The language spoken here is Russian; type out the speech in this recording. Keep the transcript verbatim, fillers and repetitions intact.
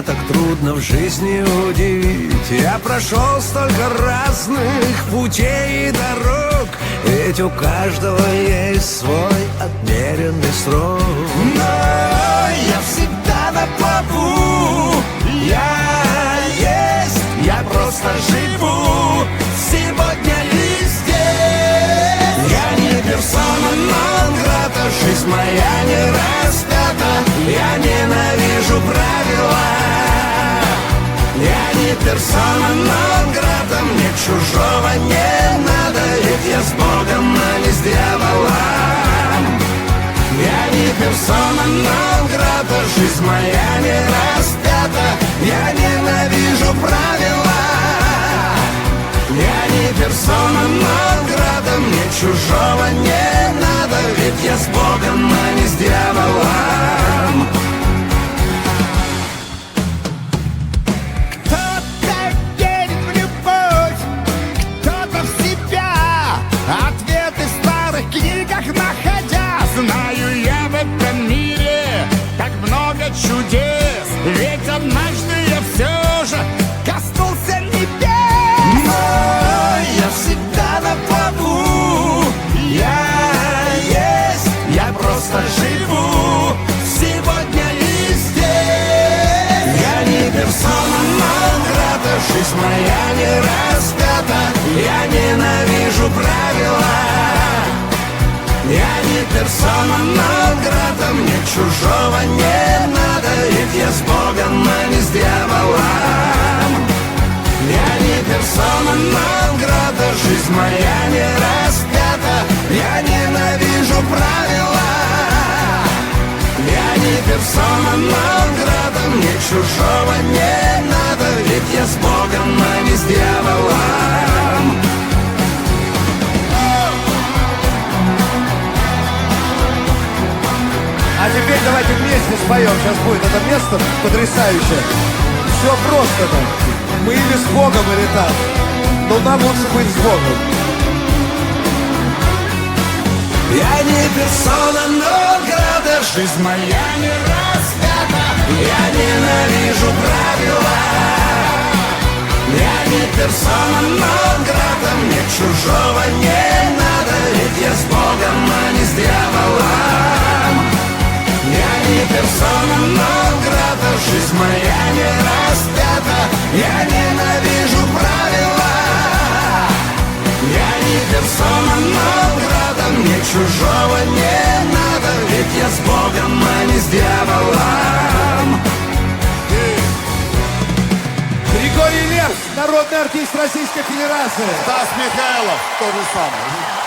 меня так трудно в жизни удивить. Я прошел столько разных путей и дорог, ведь у каждого есть свой отмеренный срок. Но я всегда на плаву, я есть, я просто живу сегодня и здесь. Я не персона нон-грата, жизнь моя не распята. Я ненавижу правила, я не персона нон-грата. Мне чужого не надо, ведь я с Богом, а не с дьяволом. Я не персона нон-грата, жизнь моя не распята. Я ненавижу правила, я не персона нон-грата. Мне чужого не надо, ведь я с Богом, а не с дьяволом. Кто-то верит в любовь, кто-то в себя, ответы в старых книгах находя. Знаю я в этом мире так много чудес, ведь однажды я все же коснулся небес. Но я всегда на плаву, я есть, я просто живу сегодня и здесь. Я не персона нон-грата, жизнь моя не распята. Я ненавижу правила, я не персона нон-грата. Мне чужого не надо, ведь я с Богом, а не с дьяволом. Я не персона нон-грата, жизнь моя не распята. Я ненавижу правила, я не персона нон-грата. Мне чужого не надо, ведь я с Богом, а не с дьяволом. А теперь давайте вместе споем. Сейчас будет это место потрясающее. Все просто там. Мы или с Богом, или так. Но нам лучше быть с Богом. Я не персона нон-грата, жизнь моя не распята. Я ненавижу правила, я не персона нон-грата. Мне чужого не надо, ведь я с Богом, а не с дьяволом. Я не персона нон-грата, жизнь моя не распята. Я ненавижу правила, я не персона нон-грата. Мне чужого не надо, ведь я с Богом, а не с дьяволом. Григорий Лепс, народный артист Российской Федерации. Стас Михайлов, то же самое.